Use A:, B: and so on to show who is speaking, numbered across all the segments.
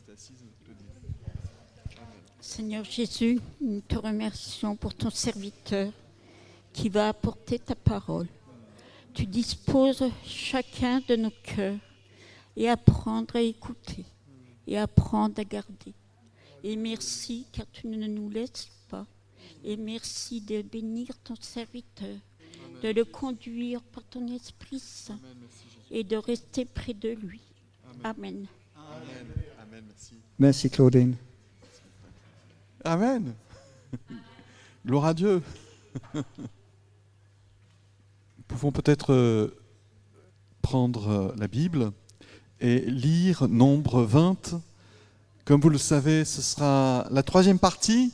A: Seigneur Jésus, nous te remercions pour ton serviteur qui va apporter ta parole. Tu disposes chacun de nos cœurs et apprendre à écouter et apprendre à garder. Et merci car tu ne nous laisses pas. Et merci de bénir ton serviteur, de le conduire par ton Esprit Saint et de rester près de lui. Amen.
B: Amen. Amen. Merci.
C: Merci Claudine.
B: Amen. Gloire à Dieu. Nous pouvons peut-être prendre la Bible et lire Nombre 20. Comme vous le savez, ce sera la troisième partie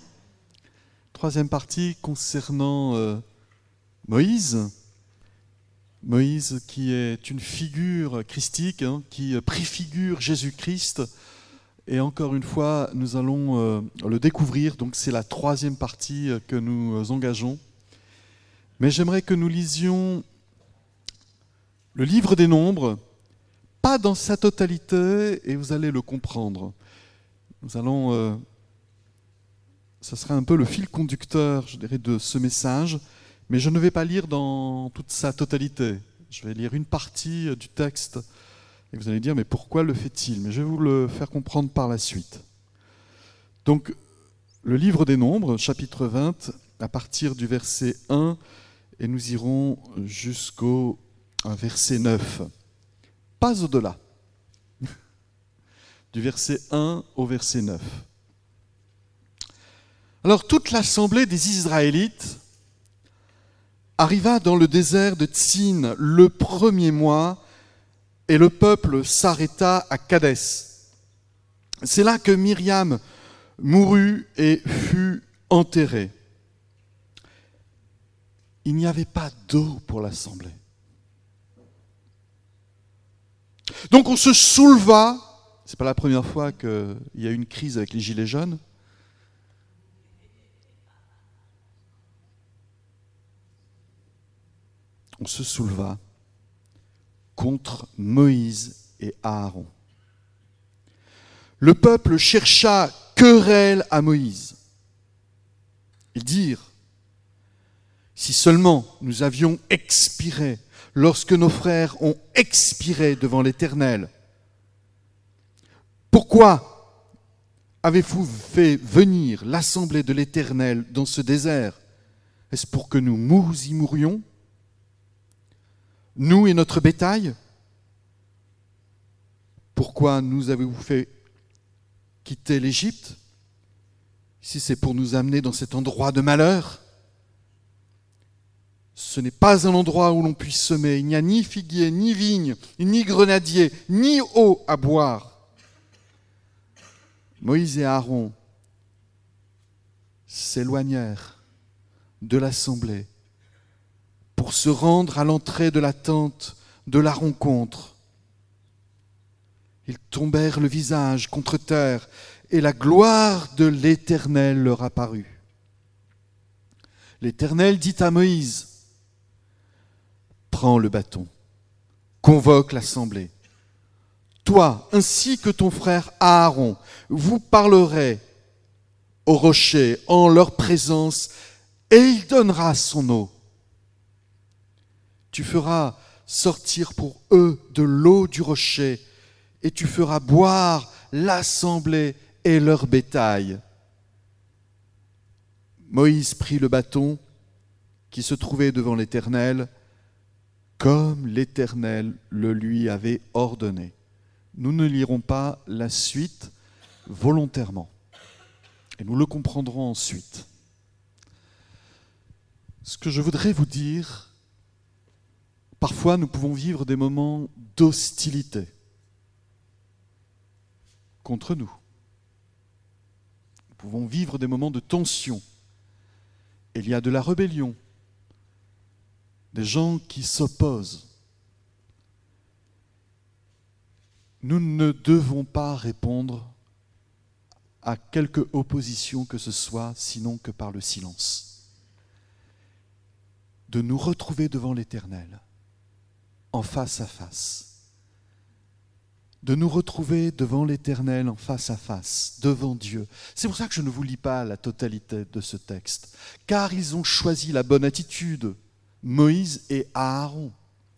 B: concernant Moïse. Moïse qui est une figure christique, qui préfigure Jésus-Christ. Et encore une fois, nous allons le découvrir. Donc c'est la troisième partie que nous engageons. Mais j'aimerais que nous lisions le livre des Nombres, pas dans sa totalité, et vous allez le comprendre. Nous allons, ça sera un peu le fil conducteur, je dirais, de ce message, mais je ne vais pas lire dans toute sa totalité. Je vais lire une partie du texte, et vous allez dire, mais pourquoi le fait-il ? Mais je vais vous le faire comprendre par la suite. Donc, le livre des Nombres, chapitre 20, à partir du verset 1, et nous irons jusqu'au verset 9. Pas au-delà. Du verset 1 au verset 9. Alors, toute l'assemblée des Israélites arriva dans le désert de Tsin le premier mois, et le peuple s'arrêta à Kadès. C'est là que Myriam mourut et fut enterrée. Il n'y avait pas d'eau pour l'assemblée. Donc on se souleva. Ce n'est pas la première fois qu'il y a eu une crise avec les Gilets jaunes. On se souleva contre Moïse et Aaron. Le peuple chercha querelle à Moïse. Ils dirent, si seulement nous avions expiré lorsque nos frères ont expiré devant l'Éternel. Pourquoi avez-vous fait venir l'assemblée de l'Éternel dans ce désert ? Est-ce pour que nous y mourions ? Nous et notre bétail ? Pourquoi nous avez-vous fait quitter l'Égypte ? Si c'est pour nous amener dans cet endroit de malheur ? Ce n'est pas un endroit où l'on puisse semer. Il n'y a ni figuier, ni vigne, ni grenadier, ni eau à boire. Moïse et Aaron s'éloignèrent de l'assemblée pour se rendre à l'entrée de la tente de la rencontre. Ils tombèrent le visage contre terre et la gloire de l'Éternel leur apparut. L'Éternel dit à Moïse, « Prends le bâton, convoque l'assemblée. Toi, ainsi que ton frère Aaron, vous parlerez au rocher en leur présence, et il donnera son eau. Tu feras sortir pour eux de l'eau du rocher, et tu feras boire l'assemblée et leur bétail. » Moïse prit le bâton qui se trouvait devant l'Éternel, comme l'Éternel le lui avait ordonné. Nous ne lirons pas la suite volontairement, et nous le comprendrons ensuite. Ce que je voudrais vous dire, parfois nous pouvons vivre des moments d'hostilité contre nous. Nous pouvons vivre des moments de tension. Il y a de la rébellion, des gens qui s'opposent. Nous ne devons pas répondre à quelque opposition que ce soit, sinon que par le silence. De nous retrouver devant l'Éternel, en face à face, de nous retrouver devant l'Éternel en face à face, devant Dieu. C'est pour ça que je ne vous lis pas la totalité de ce texte, car ils ont choisi la bonne attitude, Moïse et Aaron.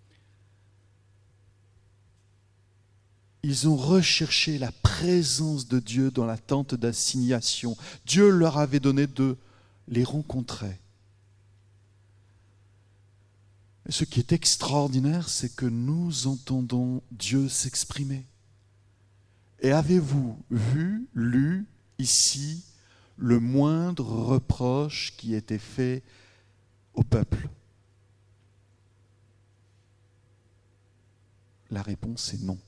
B: Ils ont recherché la présence de Dieu dans la tente d'assignation. Dieu leur avait donné de les rencontrer. Et ce qui est extraordinaire, c'est que nous entendons Dieu s'exprimer. Et avez-vous vu, lu ici, le moindre reproche qui était fait au peuple? La réponse est non.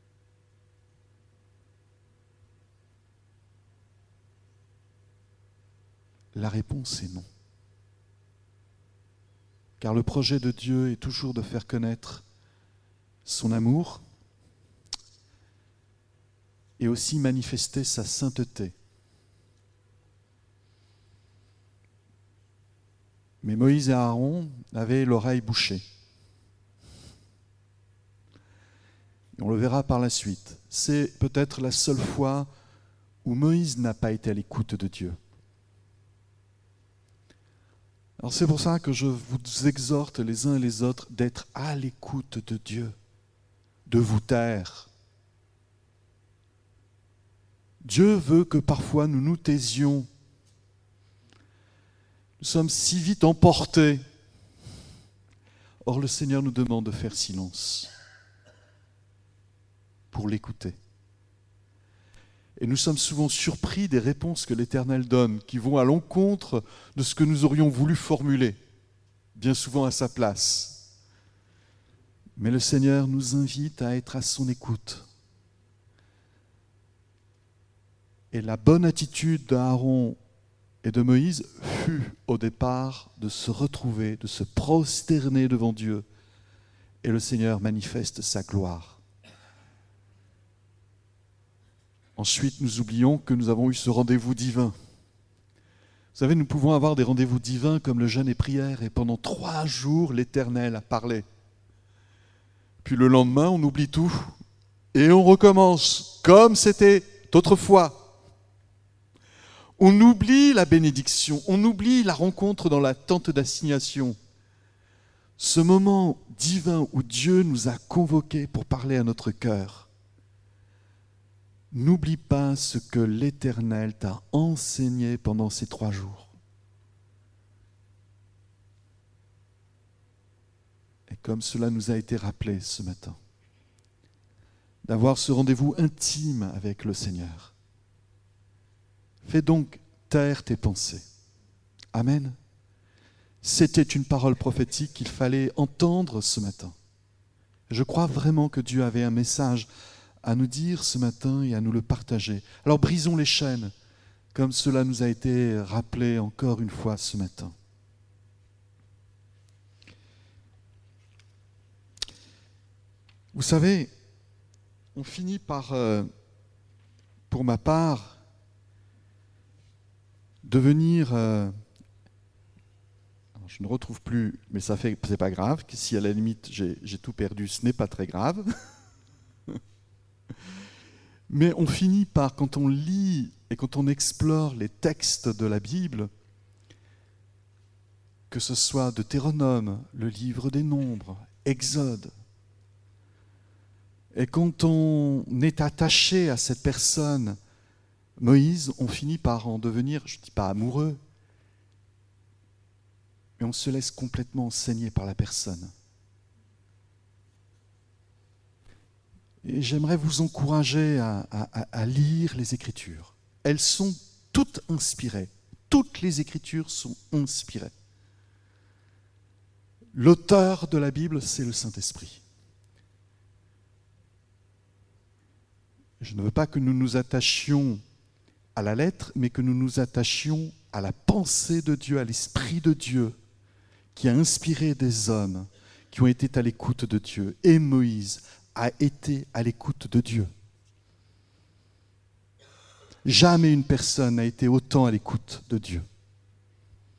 B: La réponse est non. Car le projet de Dieu est toujours de faire connaître son amour et aussi manifester sa sainteté. Mais Moïse et Aaron avaient l'oreille bouchée. Et on le verra par la suite. C'est peut-être la seule fois où Moïse n'a pas été à l'écoute de Dieu. Alors c'est pour ça que je vous exhorte les uns et les autres d'être à l'écoute de Dieu, de vous taire. Dieu veut que parfois nous nous taisions. Nous sommes si vite emportés. Or le Seigneur nous demande de faire silence pour l'écouter. Et nous sommes souvent surpris des réponses que l'Éternel donne, qui vont à l'encontre de ce que nous aurions voulu formuler, bien souvent à sa place. Mais le Seigneur nous invite à être à son écoute. Et la bonne attitude d'Aaron et de Moïse fut au départ de se retrouver, de se prosterner devant Dieu. Et le Seigneur manifeste sa gloire. Ensuite, nous oublions que nous avons eu ce rendez-vous divin. Vous savez, nous pouvons avoir des rendez-vous divins comme le jeûne et prière, et pendant 3 jours, l'Éternel a parlé. Puis le lendemain, on oublie tout, et on recommence, comme c'était autrefois. On oublie la bénédiction, on oublie la rencontre dans la tente d'assignation. Ce moment divin où Dieu nous a convoqués pour parler à notre cœur. N'oublie pas ce que l'Éternel t'a enseigné pendant ces 3 jours. Et comme cela nous a été rappelé ce matin, d'avoir ce rendez-vous intime avec le Seigneur. Fais donc taire tes pensées. Amen. C'était une parole prophétique qu'il fallait entendre ce matin. Je crois vraiment que Dieu avait un message à nous dire ce matin et à nous le partager. Alors brisons les chaînes, comme cela nous a été rappelé encore une fois ce matin. Vous savez, on finit par, pour ma part, devenir, je ne retrouve plus, mais c'est pas grave, que si à la limite j'ai tout perdu, ce n'est pas très grave. Mais on finit par, quand on lit et quand on explore les textes de la Bible, que ce soit Deutéronome, le livre des Nombres, Exode, et quand on est attaché à cette personne, Moïse, on finit par en devenir, je ne dis pas amoureux, mais on se laisse complètement enseigner par la personne. Et j'aimerais vous encourager à lire les Écritures. Elles sont toutes inspirées. Toutes les Écritures sont inspirées. L'auteur de la Bible, c'est le Saint-Esprit. Je ne veux pas que nous nous attachions à la lettre, mais que nous nous attachions à la pensée de Dieu, à l'Esprit de Dieu, qui a inspiré des hommes qui ont été à l'écoute de Dieu. Et Moïse a été à l'écoute de Dieu. Jamais une personne n'a été autant à l'écoute de Dieu.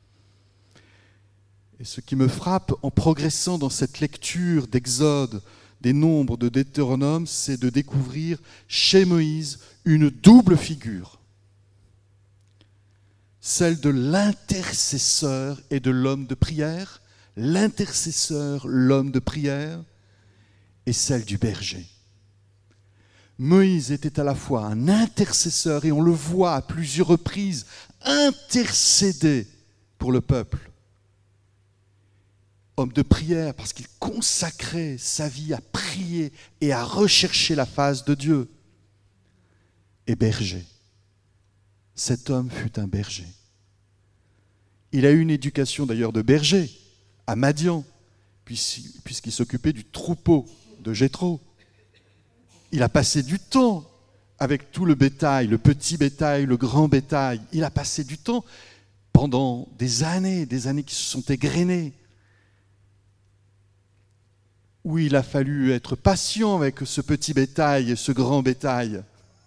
B: Et ce qui me frappe en progressant dans cette lecture d'Exode, des Nombres, de Deutéronome, c'est de découvrir chez Moïse une double figure, celle de l'intercesseur et de l'homme de prière, l'intercesseur, l'homme de prière, et celle du berger. Moïse était à la fois un intercesseur, et on le voit à plusieurs reprises intercéder pour le peuple. Homme de prière parce qu'il consacrait sa vie à prier et à rechercher la face de Dieu. Et berger. Cet homme fut un berger. Il a eu une éducation d'ailleurs de berger à Madian, puisqu'il s'occupait du troupeau de Jéthro. Il a passé du temps avec tout le bétail, le petit bétail, le grand bétail. Il a passé du temps pendant des années qui se sont égrenées, où il a fallu être patient avec ce petit bétail et ce grand bétail.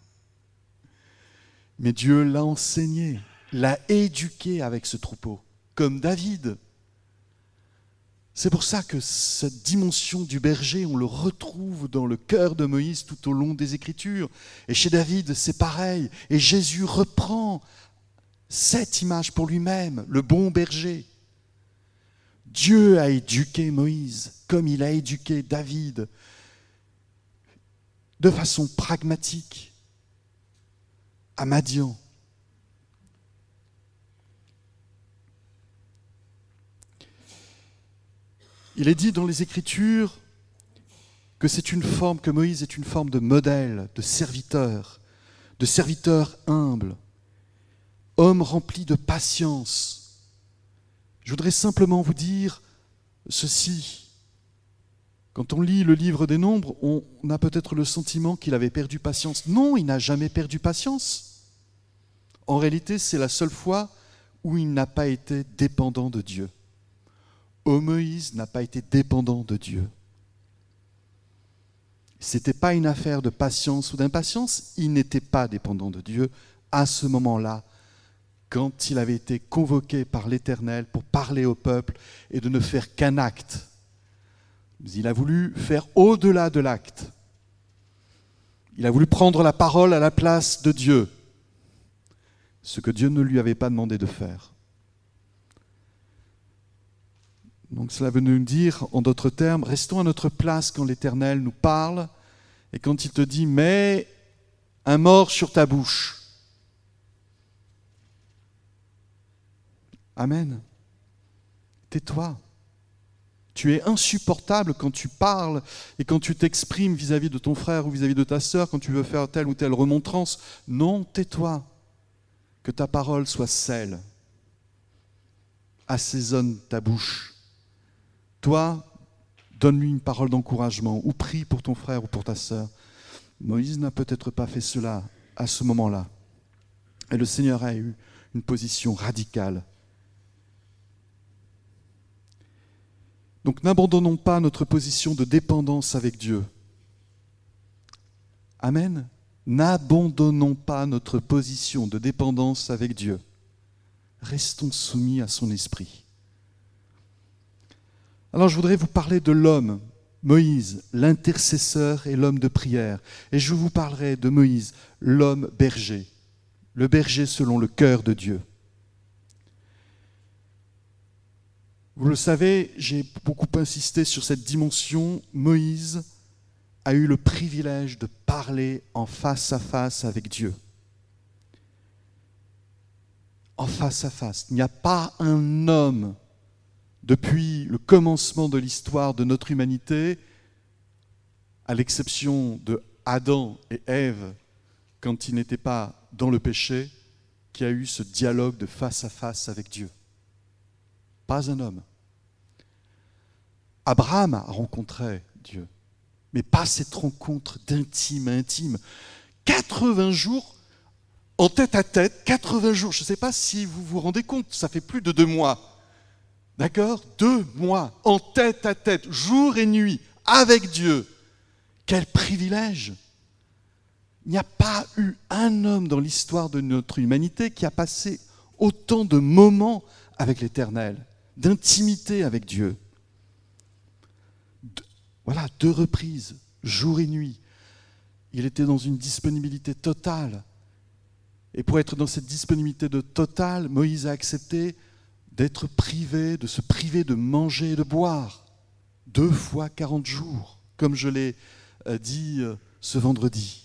B: Mais Dieu l'a enseigné, l'a éduqué avec ce troupeau, comme David. C'est pour ça que cette dimension du berger, on le retrouve dans le cœur de Moïse tout au long des Écritures. Et chez David, c'est pareil. Et Jésus reprend cette image pour lui-même, le bon berger. Dieu a éduqué Moïse comme il a éduqué David, de façon pragmatique, à Madian. Il est dit dans les Écritures que Moïse est une forme de modèle, de serviteur humble, homme rempli de patience. Je voudrais simplement vous dire ceci. Quand on lit le livre des Nombres, on a peut-être le sentiment qu'il avait perdu patience. Non, il n'a jamais perdu patience. En réalité, c'est la seule fois où il n'a pas été dépendant de Dieu. Moïse n'a pas été dépendant de Dieu. Ce n'était pas une affaire de patience ou d'impatience, il n'était pas dépendant de Dieu à ce moment-là, quand il avait été convoqué par l'Éternel pour parler au peuple et de ne faire qu'un acte. Mais il a voulu faire au-delà de l'acte. Il a voulu prendre la parole à la place de Dieu, ce que Dieu ne lui avait pas demandé de faire. Donc cela veut nous dire, en d'autres termes, restons à notre place quand l'Éternel nous parle et quand il te dit « mets un mors sur ta bouche ». Amen. Tais-toi. Tu es insupportable quand tu parles et quand tu t'exprimes vis-à-vis de ton frère ou vis-à-vis de ta sœur, quand tu veux faire telle ou telle remontrance. Non, tais-toi. Que ta parole soit sel. Assaisonne ta bouche. Toi, donne-lui une parole d'encouragement ou prie pour ton frère ou pour ta sœur. Moïse n'a peut-être pas fait cela à ce moment-là. Et le Seigneur a eu une position radicale. Donc n'abandonnons pas notre position de dépendance avec Dieu. Amen. N'abandonnons pas notre position de dépendance avec Dieu. Restons soumis à son esprit. Alors je voudrais vous parler de l'homme, Moïse, l'intercesseur et l'homme de prière. Et je vous parlerai de Moïse, l'homme berger, le berger selon le cœur de Dieu. Vous le savez, j'ai beaucoup insisté sur cette dimension. Moïse a eu le privilège de parler en face à face avec Dieu. En face à face. Il n'y a pas un homme depuis le commencement de l'histoire de notre humanité, à l'exception de Adam et Ève, quand ils n'étaient pas dans le péché, qui a eu ce dialogue de face à face avec Dieu. Pas un homme. Abraham a rencontré Dieu, mais pas cette rencontre d'intime à intime. 80 jours en tête à tête, 80 jours, je ne sais pas si vous vous rendez compte, ça fait plus de 2 mois. D'accord ? 2 mois, en tête à tête, jour et nuit, avec Dieu. Quel privilège ! Il n'y a pas eu un homme dans l'histoire de notre humanité qui a passé autant de moments avec l'Éternel, d'intimité avec Dieu. Voilà, 2 reprises, jour et nuit. Il était dans une disponibilité totale. Et pour être dans cette disponibilité totale, Moïse a accepté d'être privé, de se priver de manger et de boire 2 fois 40 jours, comme je l'ai dit ce vendredi.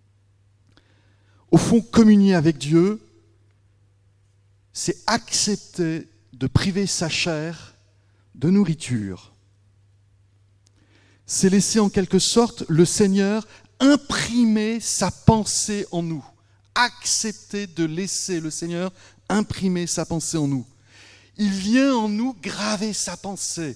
B: Au fond, communier avec Dieu, c'est accepter de priver sa chair de nourriture. C'est laisser en quelque sorte le Seigneur imprimer sa pensée en nous. Accepter de laisser le Seigneur imprimer sa pensée en nous. Il vient en nous graver sa pensée.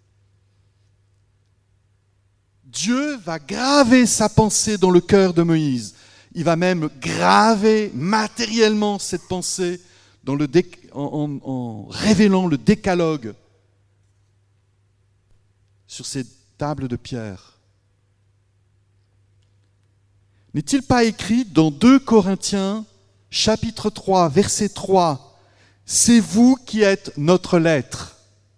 B: Dieu va graver sa pensée dans le cœur de Moïse. Il va même graver matériellement cette pensée dans en révélant le décalogue sur ces tables de pierre. N'est-il pas écrit dans 2 Corinthiens, chapitre 3, verset 3, « C'est vous qui êtes notre lettre,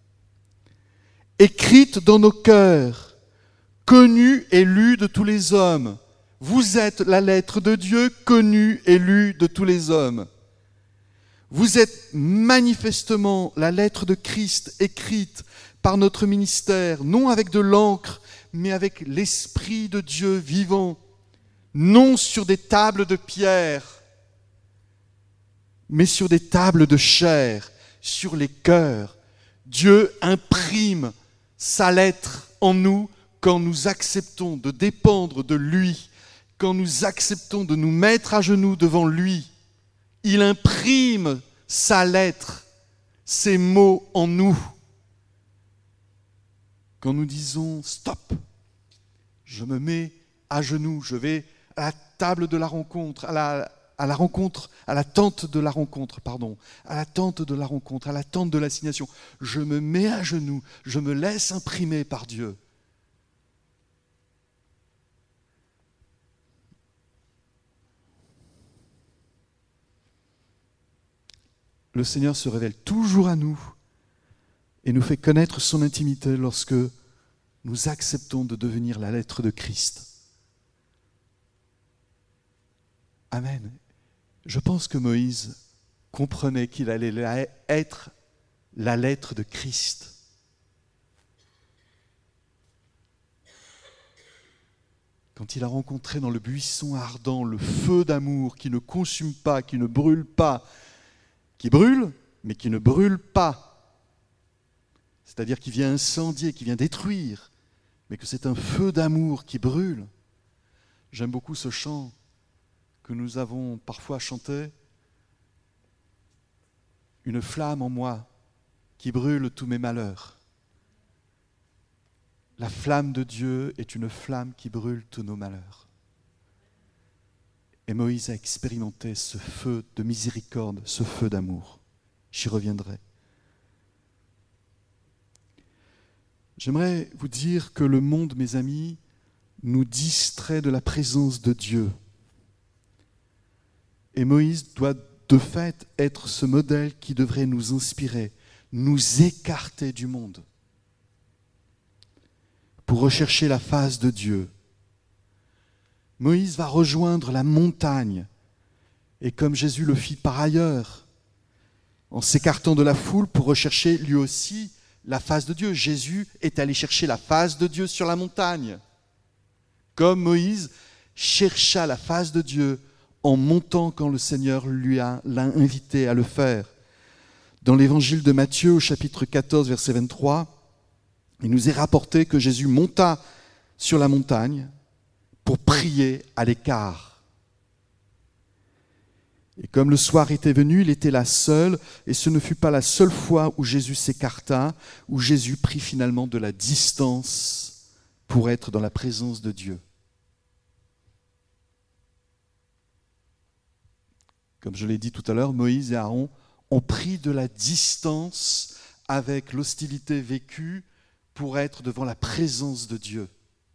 B: écrite dans nos cœurs, connue et lue de tous les hommes. Vous êtes la lettre de Dieu, connue et lue de tous les hommes. Vous êtes manifestement la lettre de Christ écrite par notre ministère, non avec de l'encre, mais avec l'Esprit de Dieu vivant, non sur des tables de pierre, mais sur des tables de chair, sur les cœurs. Dieu imprime sa lettre en nous quand nous acceptons de dépendre de lui, quand nous acceptons de nous mettre à genoux devant lui. Il imprime sa lettre, ses mots en nous. Quand nous disons « stop », je me mets à genoux, je vais à la table de la rencontre, à la tente de la rencontre, à la tente de la rencontre, à la tente de l'assignation. Je me mets à genoux, je me laisse imprimer par Dieu. Le Seigneur se révèle toujours à nous et nous fait connaître son intimité lorsque nous acceptons de devenir la lettre de Christ. Amen. Je pense que Moïse comprenait qu'il allait être la lettre de Christ. Quand il a rencontré dans le buisson ardent le feu d'amour qui ne consume pas, qui ne brûle pas, qui brûle, mais qui ne brûle pas, c'est-à-dire qui vient incendier, qui vient détruire, mais que c'est un feu d'amour qui brûle. J'aime beaucoup ce chant que nous avons parfois chanté. Une flamme en moi qui brûle tous mes malheurs. La flamme de Dieu est une flamme qui brûle tous nos malheurs. Et Moïse a expérimenté ce feu de miséricorde, ce feu d'amour. J'y reviendrai. J'aimerais vous dire que le monde, mes amis, nous distrait de la présence de Dieu. Et Moïse doit de fait être ce modèle qui devrait nous inspirer, nous écarter du monde pour rechercher la face de Dieu. Moïse va rejoindre la montagne, et comme Jésus le fit par ailleurs, en s'écartant de la foule pour rechercher lui aussi la face de Dieu. Jésus est allé chercher la face de Dieu sur la montagne, comme Moïse chercha la face de Dieu en montant quand le Seigneur l'a invité à le faire. Dans l'évangile de Matthieu, au chapitre 14, verset 23, il nous est rapporté que Jésus monta sur la montagne pour prier à l'écart. Et comme le soir était venu, il était là seul, et ce ne fut pas la seule fois où Jésus s'écarta, où Jésus prit finalement de la distance pour être dans la présence de Dieu. Comme je l'ai dit tout à l'heure, Moïse et Aaron ont pris de la distance avec l'hostilité vécue pour être devant la présence de Dieu.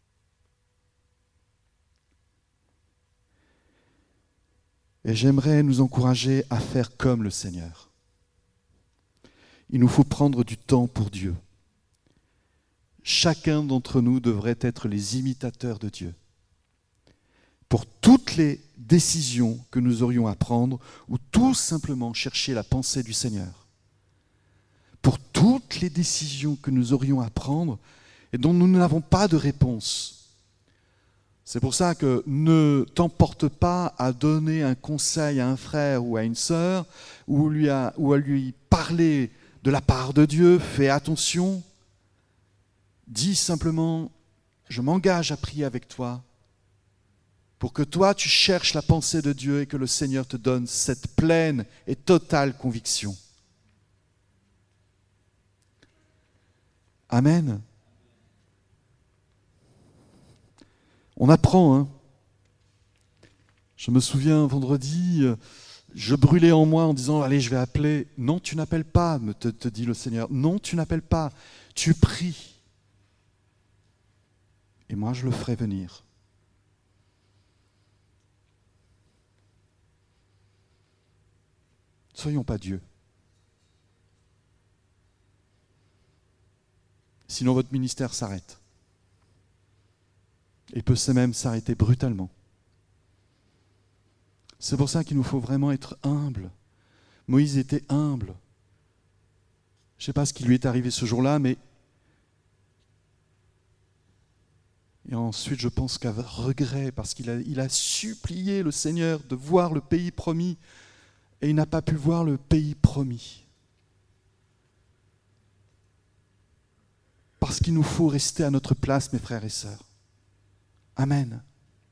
B: Et j'aimerais nous encourager à faire comme le Seigneur. Il nous faut prendre du temps pour Dieu. chacun d'entre nous devrait être les imitateurs de Dieu. Pour toutes les décisions que nous aurions à prendre, ou tout simplement chercher la pensée du Seigneur. Pour toutes les décisions que nous aurions à prendre et dont nous n'avons pas de réponse. C'est pour ça que ne t'emporte pas à donner un conseil à un frère ou à une sœur, ou à lui parler de la part de Dieu. Fais attention. Dis simplement, je m'engage à prier avec toi pour que toi tu cherches la pensée de Dieu et que le Seigneur te donne cette pleine et totale conviction. Amen. On apprend, hein. Je me souviens, vendredi, je brûlais en moi en disant, allez, je vais appeler. Non, tu n'appelles pas, te dit le Seigneur. Non, tu n'appelles pas, tu pries. Et moi, je le ferai venir. Soyons pas Dieu. Sinon, votre ministère s'arrête. Et peut même s'arrêter brutalement. C'est pour ça qu'il nous faut vraiment être humble. Moïse était humble. Je ne sais pas ce qui lui est arrivé ce jour-là, mais... Et ensuite, je pense qu'à regret, parce qu'il a supplié le Seigneur de voir le pays promis, et il n'a pas pu voir le pays promis. Parce qu'il nous faut rester à notre place, mes frères et sœurs. Amen.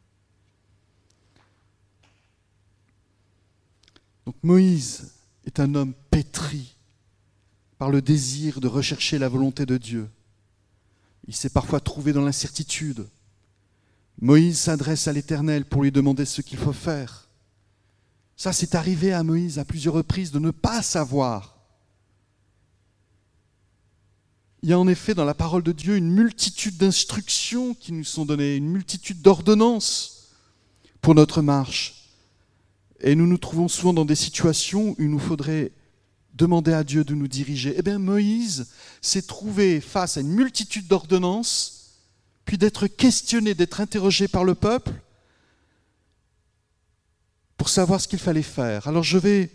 B: Donc Moïse est un homme pétri par le désir de rechercher la volonté de Dieu. Il s'est parfois trouvé dans l'incertitude. Moïse s'adresse à l'Éternel pour lui demander ce qu'il faut faire. Ça, c'est arrivé à Moïse à plusieurs reprises de ne pas savoir. Il y a en effet dans la parole de Dieu une multitude d'instructions qui nous sont données, une multitude d'ordonnances pour notre marche. Et nous nous trouvons souvent dans des situations où il nous faudrait demander à Dieu de nous diriger. Eh bien, Moïse s'est trouvé face à une multitude d'ordonnances, puis d'être questionné, d'être interrogé par le peuple pour savoir ce qu'il fallait faire. Alors je vais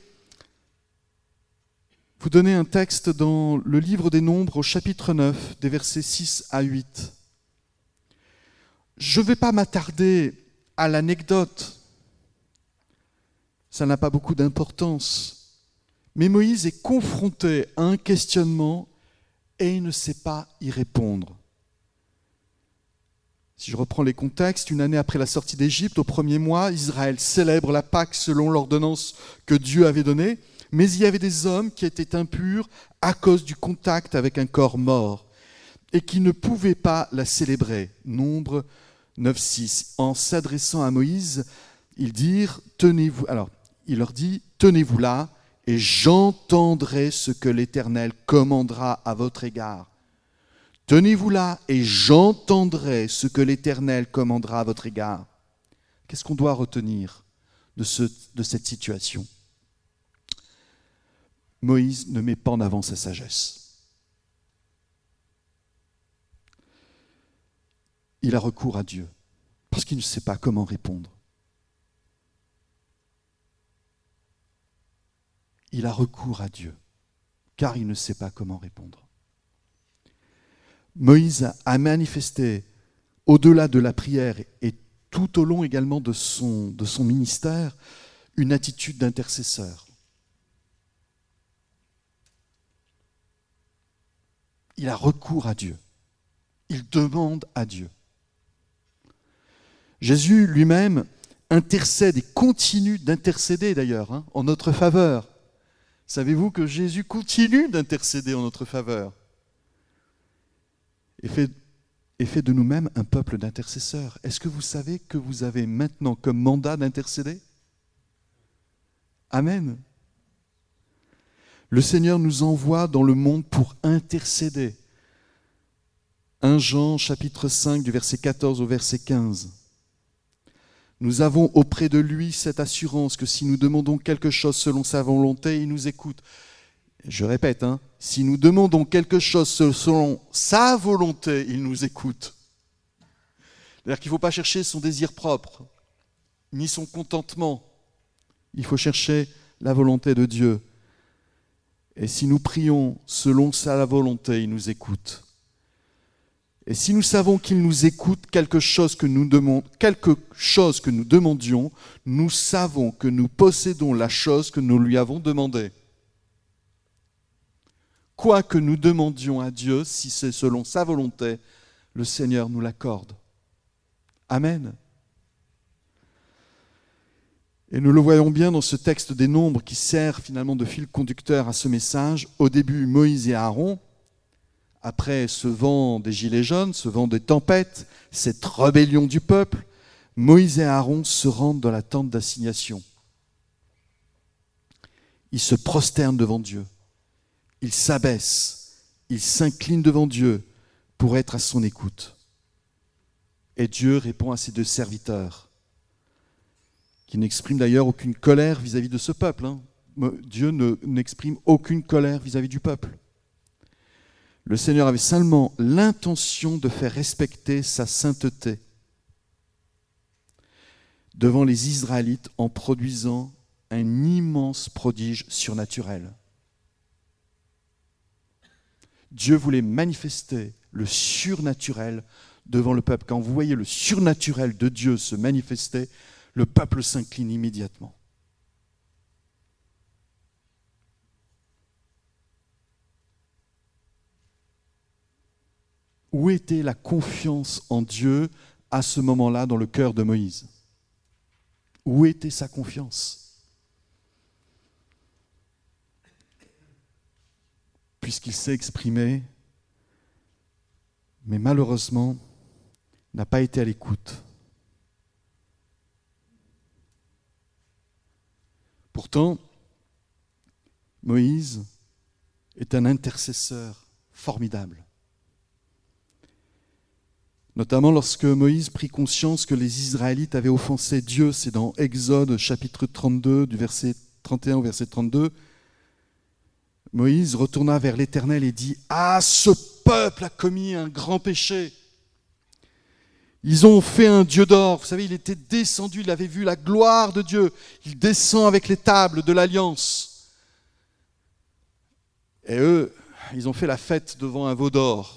B: vous donner un texte dans le livre des Nombres au chapitre 9, des versets 6 à 8. Je ne vais pas m'attarder à l'anecdote, ça n'a pas beaucoup d'importance, mais Moïse est confronté à un questionnement et il ne sait pas y répondre. Si je reprends les contextes, une année après la sortie d'Égypte, au premier mois, Israël célèbre la Pâque selon l'ordonnance que Dieu avait donnée, mais il y avait des hommes qui étaient impurs à cause du contact avec un corps mort et qui ne pouvaient pas la célébrer. Nombre 9.6. En s'adressant à Moïse, il leur dit, tenez-vous là et j'entendrai ce que l'Éternel commandera à votre égard. Tenez-vous là et j'entendrai ce que l'Éternel commandera à votre égard. Qu'est-ce qu'on doit retenir de cette situation ? Moïse ne met pas en avant sa sagesse. Il a recours à Dieu parce qu'il ne sait pas comment répondre. Il a recours à Dieu car il ne sait pas comment répondre. Moïse a manifesté, au-delà de la prière et tout au long également de son ministère, une attitude d'intercesseur. Il a recours à Dieu. Il demande à Dieu. Jésus lui-même intercède et continue d'intercéder d'ailleurs en notre faveur. Savez-vous que Jésus continue d'intercéder en notre faveur et fait de nous-mêmes un peuple d'intercesseurs. Est-ce que vous savez que vous avez maintenant comme mandat d'intercéder ? Amen. Le Seigneur nous envoie dans le monde pour intercéder. 1 Jean chapitre 5 du verset 14 au verset 15. Nous avons auprès de lui cette assurance que si nous demandons quelque chose selon sa volonté, il nous écoute. Je répète, si nous demandons quelque chose selon sa volonté, il nous écoute. C'est-à-dire qu'il ne faut pas chercher son désir propre, ni son contentement. Il faut chercher la volonté de Dieu. Et si nous prions selon sa volonté, il nous écoute. Et si nous savons qu'il nous écoute quelque chose que nous demandions, nous savons que nous possédons la chose que nous lui avons demandée. Quoi que nous demandions à Dieu, si c'est selon sa volonté, le Seigneur nous l'accorde. Amen. Et nous le voyons bien dans ce texte des Nombres qui sert finalement de fil conducteur à ce message. Au début, Moïse et Aaron, après ce vent des gilets jaunes, ce vent des tempêtes, cette rébellion du peuple, Moïse et Aaron se rendent dans la tente d'assignation. Ils se prosternent devant Dieu. Ils s'abaissent. Ils s'inclinent devant Dieu pour être à son écoute. Et Dieu répond à ces deux serviteurs, qui n'expriment d'ailleurs aucune colère vis-à-vis de ce peuple. Dieu n'exprime aucune colère vis-à-vis du peuple. Le Seigneur avait seulement l'intention de faire respecter sa sainteté devant les Israélites en produisant un immense prodige surnaturel. Dieu voulait manifester le surnaturel devant le peuple. Quand vous voyez le surnaturel de Dieu se manifester, le peuple s'incline immédiatement. Où était la confiance en Dieu à ce moment-là dans le cœur de Moïse? Où était sa confiance? Puisqu'il s'est exprimé, mais malheureusement, n'a pas été à l'écoute. Pourtant, Moïse est un intercesseur formidable. Notamment lorsque Moïse prit conscience que les Israélites avaient offensé Dieu, c'est dans Exode chapitre 32, du verset 31 au verset 32, Moïse retourna vers l'Éternel et dit « Ah, ce peuple a commis un grand péché. Ils ont fait un dieu d'or. » Vous savez, il était descendu, il avait vu la gloire de Dieu. Il descend avec les tables de l'Alliance. Et eux, ils ont fait la fête devant un veau d'or,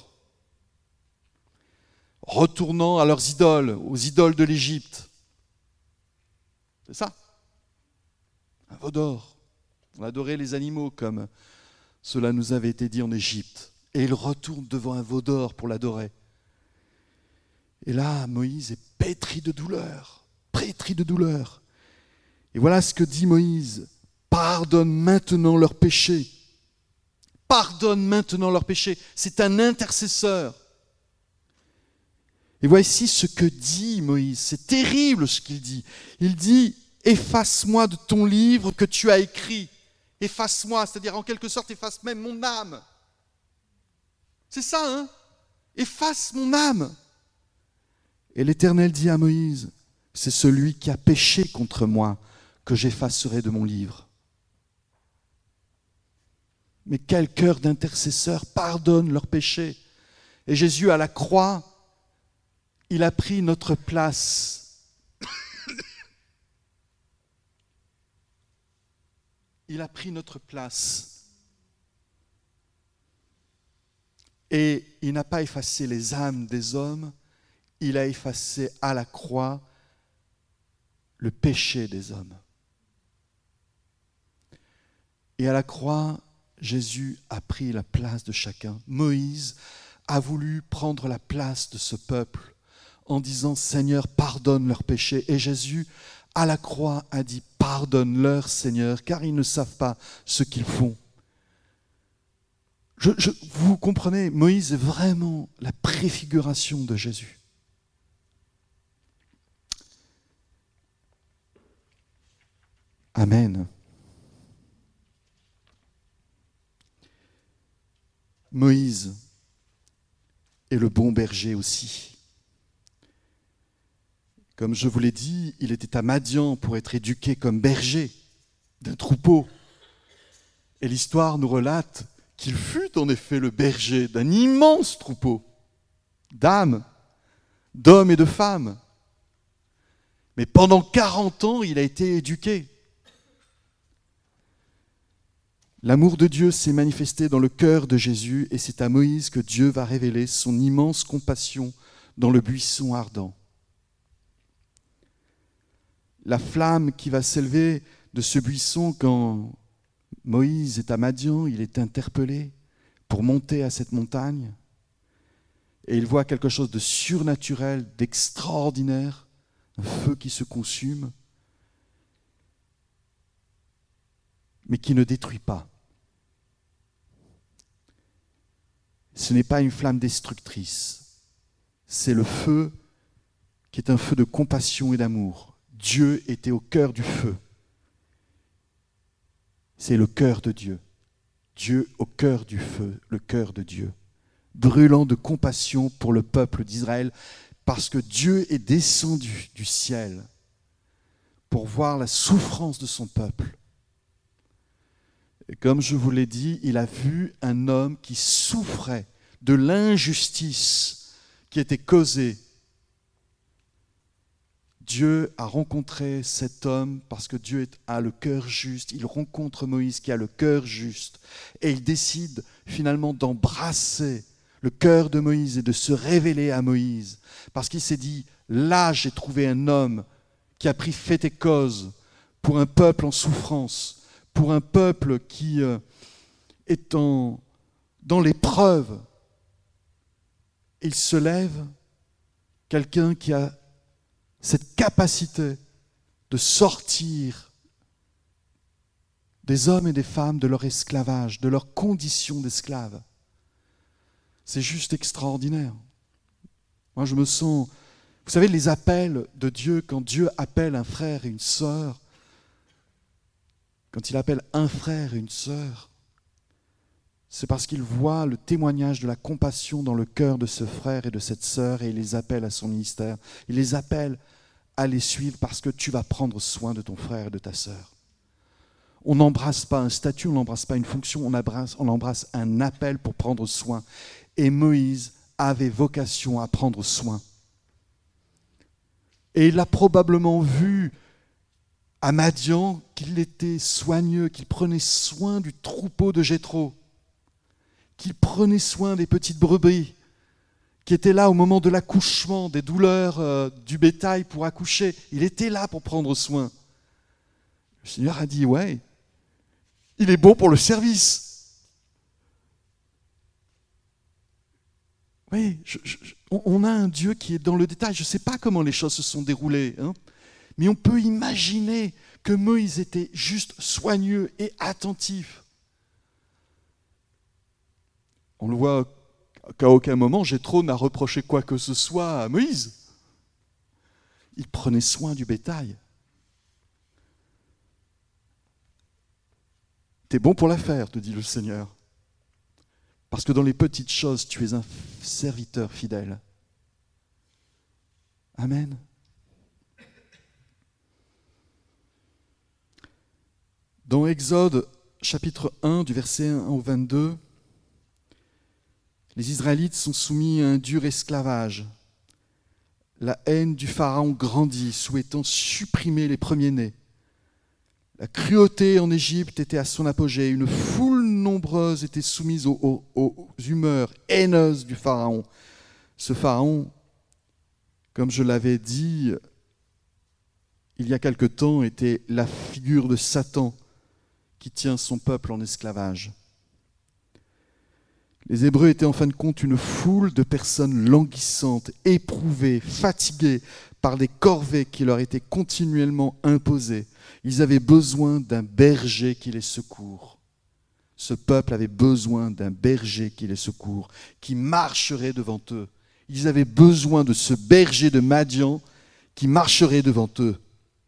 B: retournant à leurs idoles, aux idoles de l'Égypte. C'est ça, un veau d'or. On adorait les animaux comme cela nous avait été dit en Égypte. Et ils retournent devant un veau d'or pour l'adorer. Et là, Moïse est pétri de douleur, pétri de douleur. Et voilà ce que dit Moïse: pardonne maintenant leurs péchés. Pardonne maintenant leurs péchés. C'est un intercesseur. Et voici ce que dit Moïse. C'est terrible ce qu'il dit. Il dit « Efface-moi de ton livre que tu as écrit. Efface-moi, c'est-à-dire en quelque sorte, efface même mon âme. » C'est ça, efface mon âme. Et l'Éternel dit à Moïse, c'est celui qui a péché contre moi que j'effacerai de mon livre. Mais quel cœur d'intercesseur pardonne leurs péchés. Et Jésus à la croix, il a pris notre place. Il a pris notre place. Et il n'a pas effacé les âmes des hommes, il a effacé à la croix le péché des hommes. Et à la croix, Jésus a pris la place de chacun. Moïse a voulu prendre la place de ce peuple en disant « Seigneur, pardonne leurs péchés ». Et Jésus, à la croix, a dit « Pardonne-leur, Seigneur, car ils ne savent pas ce qu'ils font ». Vous comprenez, Moïse est vraiment la préfiguration de Jésus. Amen. Moïse est le bon berger aussi. Comme je vous l'ai dit, il était à Madian pour être éduqué comme berger d'un troupeau. Et l'histoire nous relate qu'il fut en effet le berger d'un immense troupeau d'âmes, d'hommes et de femmes. Mais pendant 40 ans, il a été éduqué. L'amour de Dieu s'est manifesté dans le cœur de Jésus et c'est à Moïse que Dieu va révéler son immense compassion dans le buisson ardent. La flamme qui va s'élever de ce buisson quand Moïse est à Madian, il est interpellé pour monter à cette montagne et il voit quelque chose de surnaturel, d'extraordinaire, un feu qui se consume, mais qui ne détruit pas. Ce n'est pas une flamme destructrice, c'est le feu qui est un feu de compassion et d'amour. Dieu était au cœur du feu. C'est le cœur de Dieu. Dieu au cœur du feu, le cœur de Dieu, brûlant de compassion pour le peuple d'Israël, parce que Dieu est descendu du ciel pour voir la souffrance de son peuple. Et comme je vous l'ai dit, il a vu un homme qui souffrait de l'injustice qui était causée. Dieu a rencontré cet homme parce que Dieu a le cœur juste. Il rencontre Moïse qui a le cœur juste. Et il décide finalement d'embrasser le cœur de Moïse et de se révéler à Moïse. Parce qu'il s'est dit, là j'ai trouvé un homme qui a pris fait et cause pour un peuple en souffrance, pour un peuple qui est dans l'épreuve. Il se lève, quelqu'un qui a cette capacité de sortir des hommes et des femmes de leur esclavage, de leur condition d'esclaves. C'est juste extraordinaire. Moi, je me sens... Vous savez, les appels de Dieu, quand Dieu appelle un frère et une sœur, quand il appelle un frère et une sœur, c'est parce qu'il voit le témoignage de la compassion dans le cœur de ce frère et de cette sœur et il les appelle à son ministère. Il les appelle à les suivre parce que tu vas prendre soin de ton frère et de ta sœur. On n'embrasse pas un statut, on n'embrasse pas une fonction, on embrasse un appel pour prendre soin. Et Moïse avait vocation à prendre soin. Et il a probablement vu à Madian qu'il était soigneux, qu'il prenait soin du troupeau de Jéthro, qu'il prenait soin des petites brebis, qui étaient là au moment de l'accouchement, des douleurs du bétail pour accoucher. Il était là pour prendre soin. Le Seigneur a dit, ouais, il est bon pour le service. Oui, on a un Dieu qui est dans le détail. Je ne sais pas comment les choses se sont déroulées, mais on peut imaginer que Moïse était juste soigneux et attentif. On le voit qu'à aucun moment Jéthro n'a reproché quoi que ce soit à Moïse. Il prenait soin du bétail. T'es bon pour l'affaire, te dit le Seigneur. Parce que dans les petites choses, tu es un serviteur fidèle. Amen. Dans Exode, chapitre 1, du verset 1 au 22, les Israélites sont soumis à un dur esclavage. La haine du Pharaon grandit, souhaitant supprimer les premiers-nés. La cruauté en Égypte était à son apogée. Une foule nombreuse était soumise aux humeurs haineuses du Pharaon. Ce Pharaon, comme je l'avais dit il y a quelque temps, était la figure de Satan qui tient son peuple en esclavage. Les Hébreux étaient en fin de compte une foule de personnes languissantes, éprouvées, fatiguées par des corvées qui leur étaient continuellement imposées. Ils avaient besoin d'un berger qui les secourt. Ce peuple avait besoin d'un berger qui les secourt, qui marcherait devant eux. Ils avaient besoin de ce berger de Madian qui marcherait devant eux.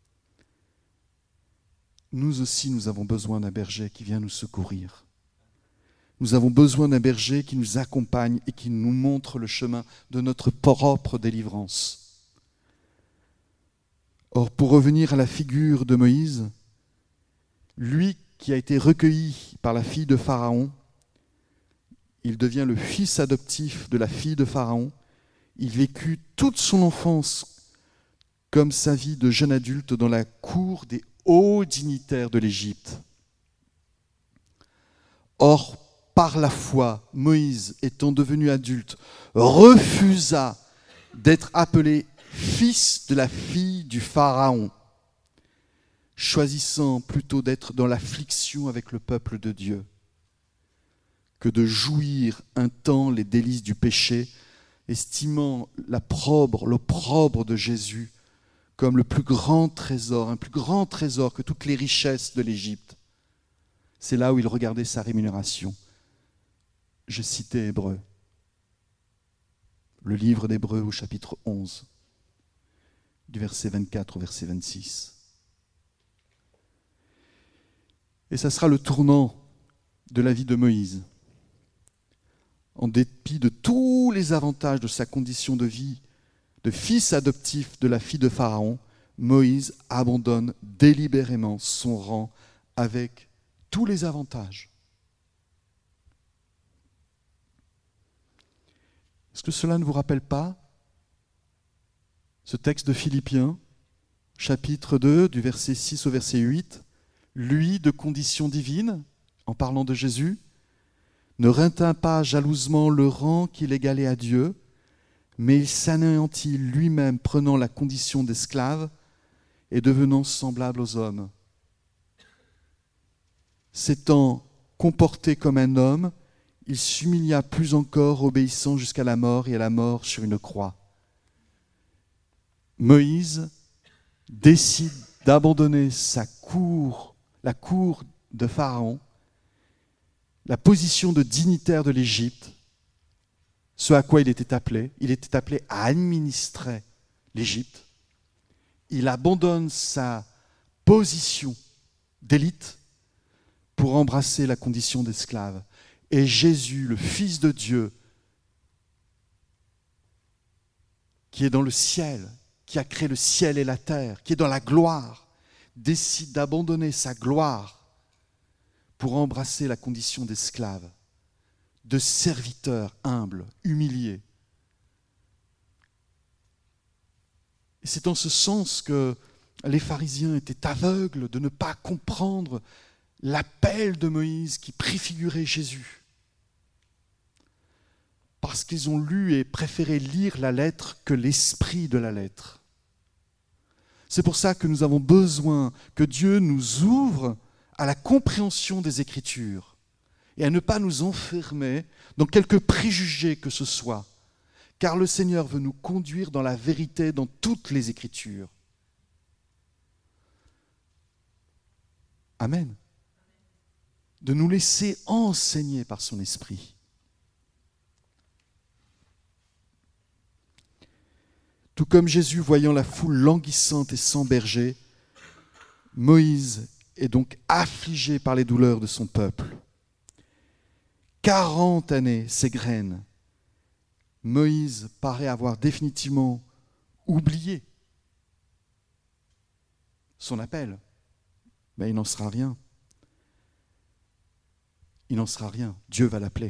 B: Nous aussi, nous avons besoin d'un berger qui vient nous secourir. Nous avons besoin d'un berger qui nous accompagne et qui nous montre le chemin de notre propre délivrance. Or, pour revenir à la figure de Moïse, lui qui a été recueilli par la fille de Pharaon. Il devient le fils adoptif de la fille de Pharaon. Il vécut toute son enfance comme sa vie de jeune adulte dans la cour des hauts dignitaires de l'Égypte. Or, par la foi, Moïse, étant devenu adulte, refusa d'être appelé fils de la fille du Pharaon, choisissant plutôt d'être dans l'affliction avec le peuple de Dieu que de jouir un temps les délices du péché, estimant l'opprobre de Jésus comme le plus grand trésor, un plus grand trésor que toutes les richesses de l'Égypte. C'est là où il regardait sa rémunération. Je citais Hébreux, le livre d'Hébreux au chapitre 11, du verset 24 au verset 26. Et ça sera le tournant de la vie de Moïse. En dépit de tous les avantages de sa condition de vie de fils adoptif de la fille de Pharaon, Moïse abandonne délibérément son rang avec tous les avantages. Est-ce que cela ne vous rappelle pas ce texte de Philippiens, chapitre 2, du verset 6 au verset 8, lui de condition divine, en parlant de Jésus, ne retint pas jalousement le rang qu'il égalait à Dieu, mais il s'anéantit lui-même, prenant la condition d'esclave et devenant semblable aux hommes. S'étant comporté comme un homme, il s'humilia plus encore, obéissant jusqu'à la mort et à la mort sur une croix. Moïse décide d'abandonner la cour de Pharaon, la position de dignitaire de l'Égypte, ce à quoi il était appelé. Il était appelé à administrer l'Égypte. Il abandonne sa position d'élite pour embrasser la condition d'esclave. Et Jésus, le Fils de Dieu, qui est dans le ciel, qui a créé le ciel et la terre, qui est dans la gloire, décide d'abandonner sa gloire pour embrasser la condition d'esclave, de serviteur humble, humilié. Et c'est en ce sens que les pharisiens étaient aveugles de ne pas comprendre l'appel de Moïse qui préfigurait Jésus. Parce qu'ils ont lu et préféré lire la lettre que l'esprit de la lettre. C'est pour ça que nous avons besoin que Dieu nous ouvre à la compréhension des Écritures et à ne pas nous enfermer dans quelques préjugés que ce soit, car le Seigneur veut nous conduire dans la vérité dans toutes les Écritures. Amen. De nous laisser enseigner par son Esprit. Tout comme Jésus, voyant la foule languissante et sans berger, Moïse est donc affligé par les douleurs de son peuple. 40 années s'égrènent. Moïse paraît avoir définitivement oublié son appel. Mais il n'en sera rien. Il n'en sera rien. Dieu va l'appeler.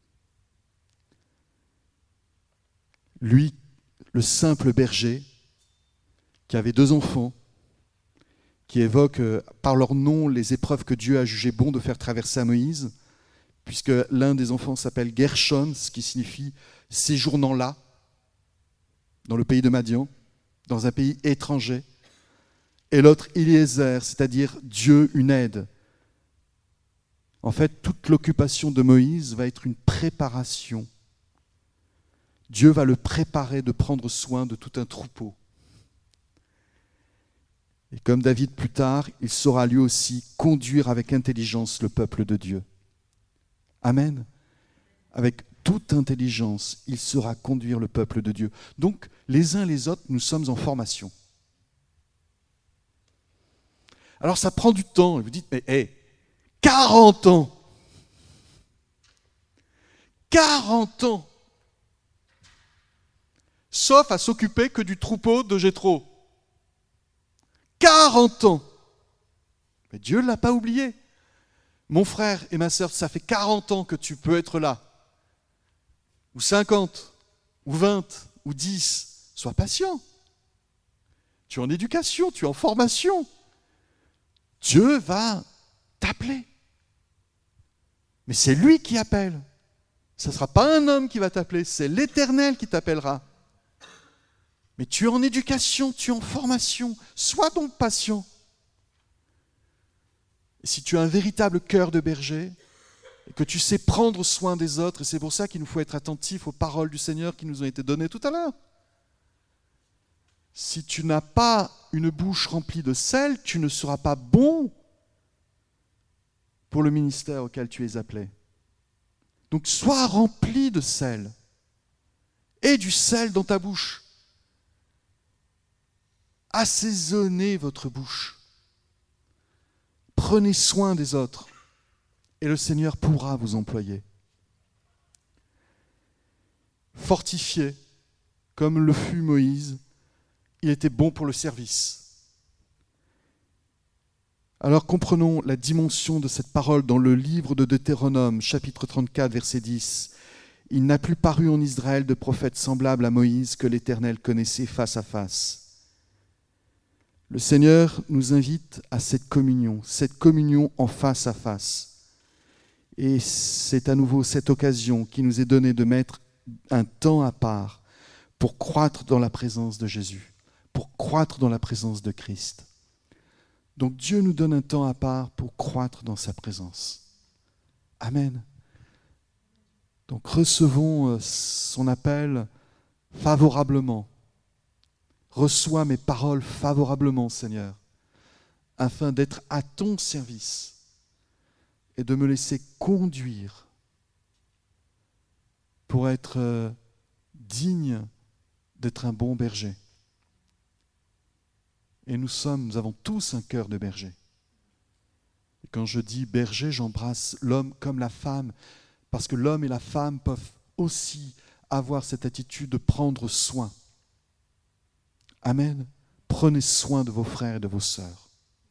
B: Lui, le simple berger, qui avait 2 enfants, qui évoque par leur nom les épreuves que Dieu a jugé bon de faire traverser à Moïse, puisque l'un des enfants s'appelle Gershon, ce qui signifie séjournant là, dans le pays de Madian, dans un pays étranger, et l'autre Eliezer, c'est-à-dire Dieu une aide. En fait, toute l'occupation de Moïse va être une préparation. Dieu va le préparer de prendre soin de tout un troupeau. Et comme David plus tard, il saura lui aussi conduire avec intelligence le peuple de Dieu. Amen. Avec toute intelligence, il saura conduire le peuple de Dieu. Donc, les uns les autres, nous sommes en formation. Alors, ça prend du temps. Et vous dites, mais 40 ans 40 ans sauf à s'occuper que du troupeau de Jéthro. 40 ans. Mais Dieu ne l'a pas oublié. Mon frère et ma sœur, ça fait 40 ans que tu peux être là, ou 50, ou 20, ou 10. Sois patient. Tu es en éducation, tu es en formation. Dieu va t'appeler. Mais c'est lui qui appelle. Ce ne sera pas un homme qui va t'appeler, c'est l'Éternel qui t'appellera. Mais tu es en éducation, tu es en formation. Sois donc patient. Et si tu as un véritable cœur de berger, et que tu sais prendre soin des autres, et c'est pour ça qu'il nous faut être attentifs aux paroles du Seigneur qui nous ont été données tout à l'heure. Si tu n'as pas une bouche remplie de sel, tu ne seras pas bon pour le ministère auquel tu es appelé. Donc sois rempli de sel. Et du sel dans ta bouche. Assaisonnez votre bouche. Prenez soin des autres. Et le Seigneur pourra vous employer. Fortifié, comme le fut Moïse, il était bon pour le service. Alors comprenons la dimension de cette parole dans le livre de Deutéronome, chapitre 34, verset 10. « Il n'a plus paru en Israël de prophète semblable à Moïse que l'Éternel connaissait face à face. » Le Seigneur nous invite à cette communion en face à face. Et c'est à nouveau cette occasion qui nous est donnée de mettre un temps à part pour croître dans la présence de Jésus, pour croître dans la présence de Christ. Donc Dieu nous donne un temps à part pour croître dans sa présence. Amen. Donc recevons son appel favorablement. Reçois mes paroles favorablement, Seigneur, afin d'être à ton service et de me laisser conduire pour être digne d'être un bon berger. Et nous avons tous un cœur de berger. Et quand je dis berger, j'embrasse l'homme comme la femme, parce que l'homme et la femme peuvent aussi avoir cette attitude de prendre soin. Amen. Prenez soin de vos frères et de vos sœurs.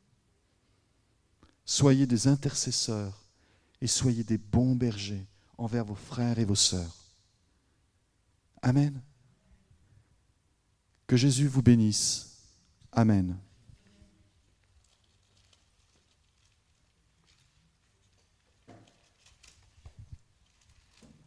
B: Soyez des intercesseurs et soyez des bons bergers envers vos frères et vos sœurs. Amen. Que Jésus vous bénisse. Amen.